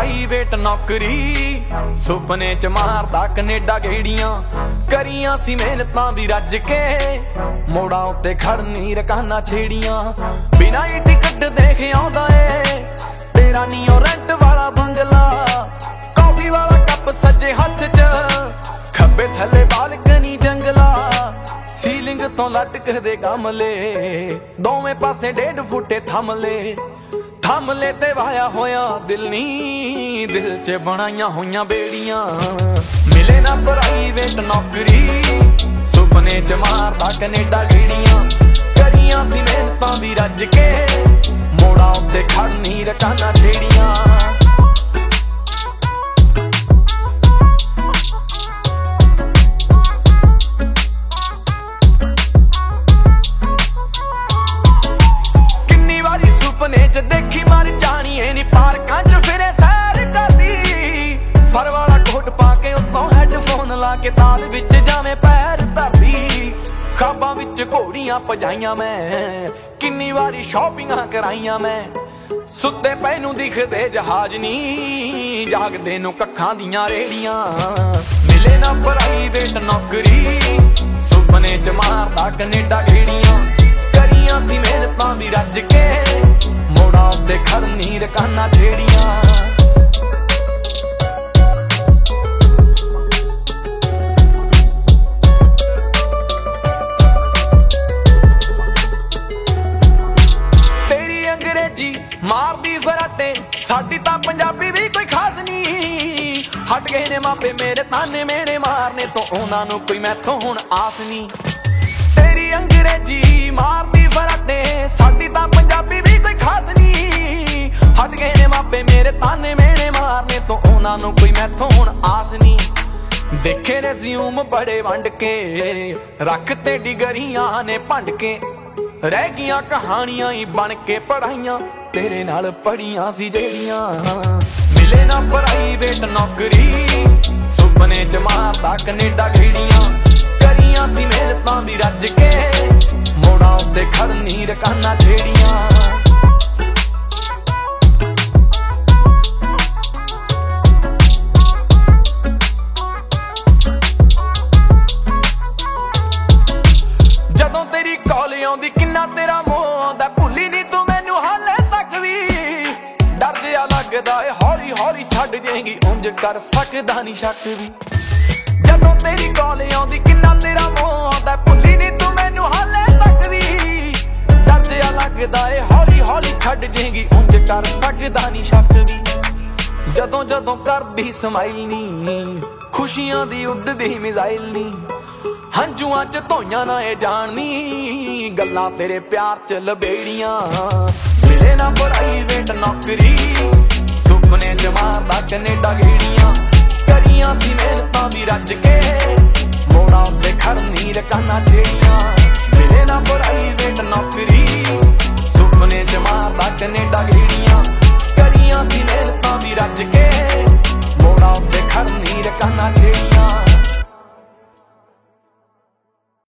private ਨੌਕਰੀ ਸੁਪਨੇ ਚ ਮਾਰਦਾ ਕੈਨੇਡਾ ਗੇੜੀਆਂ ਕਰੀਆਂ ਸੀ ਮਿਹਨਤਾਂ ਵੀ ਰੱਜ ਕੇ ਮੋੜਾਂ ਉੱਤੇ ਖੜਨੀ ਰਕਾਨਾ ਛੇੜੀਆਂ ਬਿਨਾਂ ਹੀ ਟਿਕਟ ਦੇਖ ਆਉਂਦਾ ਏ ਤੇਰਾ ਨੀਓ ਰੈਂਟ ਵਾਲਾ ਬੰਗਲਾ ਕਾਫੀ ਵਾਲਾ ਕੱਪ ਸੱਜੇ ਹੱਥ ਚ ਖੱਬੇ ਥੱਲੇ ਬਾਲਕਨੀ ਜੰਗਲਾ ਸੀਲਿੰਗ ਤੋਂ ਲਟਕਦੇ ਗਮਲੇ ਦੋਵੇਂ ਪਾਸੇ 1.5 ਫੁੱਟੇ ਥਮਲੇ ਤੇ ਵਾਇਆ ਹੋਇਆ ਦਿਲ ਨੀ ਦਿਲ ਚ ਬਣਾਈਆਂ ਹੋਈਆਂ ਬੇੜੀਆਂ ਮਿਲੇ ਨਾ ਪ੍ਰਾਈਵੇਟ ਨੌਕਰੀ ਸੁਪਨੇ ਚ ਮਾਰਦਾ ਕੈਨੇਡਾ ਗੇੜੀਆਂ ਕਰੀਆਂ ਸੀ ਮਿਹਨਤਾਂ ਵੀ ਰੱਜ ਕੇ ਮੋੜਾਂ ਉੱਤੇ ਖੜਨੀ ਰਕਾਨਾ ਛੇੜੀਆਂ ਸੁਪਨੇ ਚ ਦੇਖੀ ਮਰ ਜਾਣੀ ਏ ਨੀ ਪਾਰਕਾਂ ਚ ਫਿਰੇ ਸੈਰ ਕਰਦੀ ਫਰ ਵਾਲਾ ਕੋਟ ਪਾ ਕੇ ਉੱਤੋਂ ਹੈਡਫੋਨ ਲਾ ਕੇ ਤਾਲ ਵਿੱਚ ਜਾਵੇਂ ਪੈਰ ਧਰਦੀ ਖਾਬਾਂ ਵਿੱਚ ਘੋੜੀਆਂ ਭਜਾਈਆਂ ਮੈਂ ਕਿੰਨੀ ਵਾਰੀ ਸ਼ਾਪਿੰਗਾਂ ਕਰਾਈਆਂ ਮੈਂ ਸੁੱਤੇ ਪਏ ਨੂੰ ਦਿਖਦੇ ਜਹਾਜ਼ ਨੀ ਜਾਗਦੇ ਨੂੰ ਕੱਖਾਂ ਦੀਆਂ ਰੇੜੀਆਂ ਮਿਲੇ ਨਾ ਪ੍ਰਾਈਵੇਟ ਨੌਕਰੀ ਸੁਪਨੇ ਚ ਮਾਰਦਾ ਕੈਨੇਡਾ ਗੇੜੀਆਂ ਕਰੀਆਂ ਸੀ ਮਿਹਨਤਾਂ ਵੀ ਰੱਜ ਕੇ ਮੋੜਾਂ ਉੱਤੇ ਖੜਨੀ ਰਕਾਨਾ ਛੇੜੀਆਂ ਤੇਰੀ ਅੰਗਰੇਜ਼ੀ ਮਾਰਦੀ ਫਰਾਟੇ ਸਾਡੀ ਤਾਂ ਪੰਜਾਬੀ ਵੀ ਕੋਈ ਖਾਸ ਨਹੀਂ ਹਟ ਗਏ ਨੇ ਮਾਪੇ ਮੇਰੇ ਤਾਨੇ ਮੇਣੇ ਮਾਰਨੇ ਤੋਂ ਉਹਨਾਂ ਨੂੰ ਕੋਈ ਮੈਥੋਂ ਹੁਣ ਆਸ ਨਹੀਂ ਤੇਰੀ ਅੰਗਰੇਜ਼ੀ ਮਾਰਦੀ ਫਰਾਟੇ ਸਾਡੀ ਤਾਂ ਪੰਜਾਬੀ ਵੀ ਕੋਈ ਖਾਸ ਨਹੀਂ ਹਟ ਗਏ ਨੇ ਮਾਪੇ ਮੇਰੇ ਤਾਨੇ ਮੇਣੇ ਮਾਰਨੇ ਤੋਂ ਉਹਨਾਂ ਨੂੰ ਕੋਈ ਮੈਥੋਂ ਹੁਣ ਆਸ ਨਹੀਂ ਦੇਖੇ ਰੈਜ਼ਿਊਮ ਬੜੇ ਵੰਡ ਕੇ ਰੱਖ ਤੇ ਡਿਗਰੀਆਂ ਨੇ ਭੰਡ ਕੇ ਰਹਿ ਗਈਆਂ ਕਹਾਣੀਆਂ ਹੀ ਬਣ ਕੇ ਪੜਾਈਆਂ ਤੇਰੇ ਨਾਲ ਪੜੀਆਂ ਸੀ ਜਿਹੜੀਆਂ ਮਿਲੇ ਨਾ ਪ੍ਰਾਈਵੇਟ ਨੌਕਰੀ ਸੁਪਨੇ ਚ ਮਾਰਦਾ ਕੈਨੇਡਾ ਗੇੜੀਆਂ ਕਰੀਆਂ ਸੀ ਮਿਹਨਤਾਂ ਵੀ ਰੱਜ ਕੇ ਮੋੜਾਂ ਉੱਤੇ ਖੜਨੀ ਰਕਾਨਾ ਛੇੜੀਆਂ ਜਦੋਂ ਤੇਰੀ ਕਾਲ ਆਉਂਦੀ ਕਿੰਨਾ ਤੇਰਾ ਮੋਹ ਆਉਂਦਾ ਭੁੱਲੀ ਨੀ ਤੂੰ ਮੈਨੂੰ ਹਾਲੇ ਤੱਕ ਵੀ ਡਰ ਜਿਹਾ ਲੱਗਦਾ ਏ ਹੌਲੀ ਹੌਲੀ ਛੱਡ ਜਾਏਗੀ ਉਂਝ ਕਰ ਸਕਦਾ ਨੀ ਸ਼ੱਕ ਵੀ ਜਦੋਂ ਤੇਰੀ ਕਾਲ ਆਉਂਦੀ ਕਿੰਨਾ ਤੇਰਾ ਮੋਹ ਆਉਂਦਾ ਭੁੱਲੀ ਨੀ ਤੂੰ ਮੈਨੂੰ ਹਾਲੇ ਤੱਕ ਵੀ ਡਰ ਜਿਹਾ ਲੱਗਦਾ ਏ ਹੌਲੀ ਹੌਲੀ ਛੱਡ ਜਾਏਗੀ ਉਂਝ ਕਰ ਸਕਦਾ ਨੀ ਸ਼ੱਕ ਵੀ ਜਦੋਂ ਜਦੋਂ ਕਰਦੀ ਸਮਾਈਲ ਨੀ ਖੁਸ਼ੀਆਂ ਦੀ ਉੱਡਦੀ ਮਿਜ਼ਾਈਲ ਨੀ ਹੰਝੂਆਂ ਚ ਧੋਈਆਂ ਨਾ ਇਹ ਜਾਣਨੀ ਗੱਲਾਂ ਤੇਰੇ ਪਿਆਰ ਚ ਲਬੇੜੀਆਂ ਮਿਲੇ ਨਾ ਪ੍ਰਾਈਵੇਟ ਨੌਕਰੀ ਸੁਪਨੇ ਚ ਮਾਰਦਾ ਕੈਨੇਡਾ ਗੇੜੀਆਂ ਕਰੀਆਂ ਸੀ ਮਿਹਨਤਾਂ ਵੀ ਰੱਜ ਕੇ ਮੋੜਾਂ ਉੱਤੇ ਖੜਨੀ ਰਕਾਨਾ ਛੇੜੀਆਂ